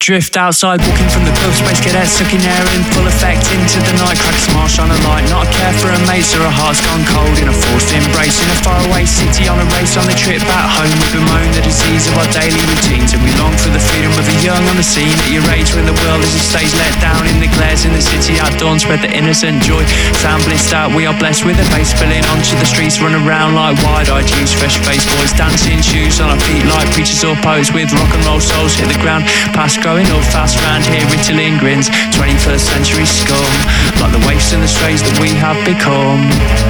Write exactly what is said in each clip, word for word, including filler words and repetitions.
drift outside, walking from the club, space cadets sucking air in full effect into the night, crack a smile, shine a light, not a care for a mates or a heart's gone cold in a forced embrace in a faraway city on a race on the trip back home. We bemoan the disease of our daily routines and we long for the freedom of the young on the scene at your age when the world is a stage let down in the glares in the city at dawn, spread the innocent joy, sound blissed out, we are blessed with a bass spilling onto the streets, run around like wide-eyed youths, fresh faced boys, dancing shoes on our feet like preachers or poets with rock and roll souls, hit the ground, past growing up fast round here, riddling grins, twenty-first century scum, like the waifs and the strays that we have become.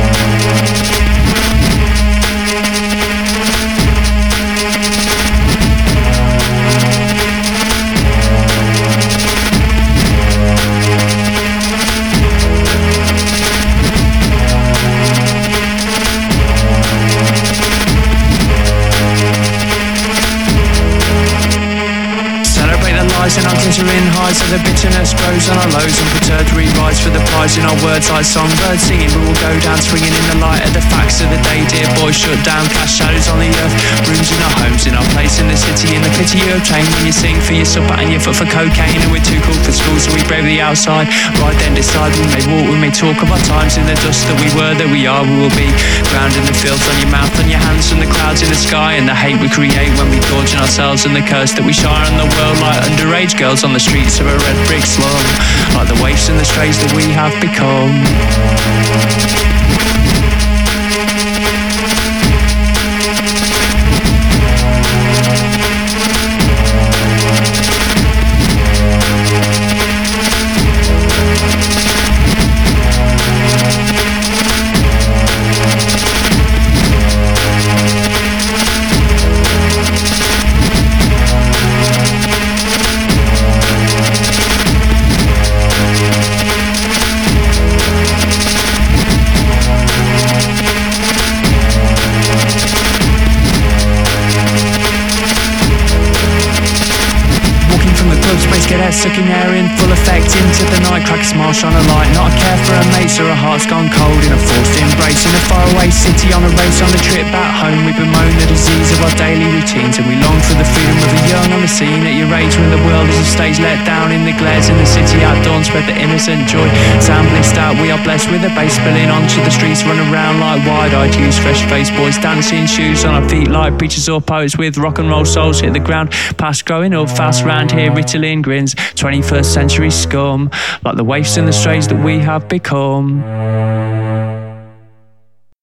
And our glittering highs of the bitterness grows on our lows, and perturbed we rise for the prize in our words like songbirds singing. We will go down swinging in the light of the facts of the day, dear boys, shut down, cast shadows on the earth, rooms in our homes, in our place in the city, in the pity you obtain when you sing for your supper and your foot for cocaine. And we're too cool for school, so we brave the outside, right then decide we may walk, we may talk of our times in the dust that we were, that we are, we will be ground in the filth on your mouth, on your hands, from the clouds in the sky, and the hate we create when we gorge on ourselves, and the curse that we shine on the world like underage girls on the streets of a red brick slum, like the waifs and the strays that we have become. Sucking air in full effect into the night, crack a smile, shine a light, not a care for a mates or a heart's gone cold in a forced embrace in a faraway city on a race on the trip back home. We bemoan the disease of our daily routines and we long for the freedom of the young on the scene at your age when the world is a stage let down in the glares in the city at dawn, spread the innocent joy, sound blissed out, we are blessed with a bass spilling onto the streets, run around like wide-eyed youths, fresh faced boys, dancing shoes on our feet like preachers or poets with rock and roll souls, hit the ground, past growing up fast round here, riddling grins, twenty-first century scum, like the waifs and the strays that we have become.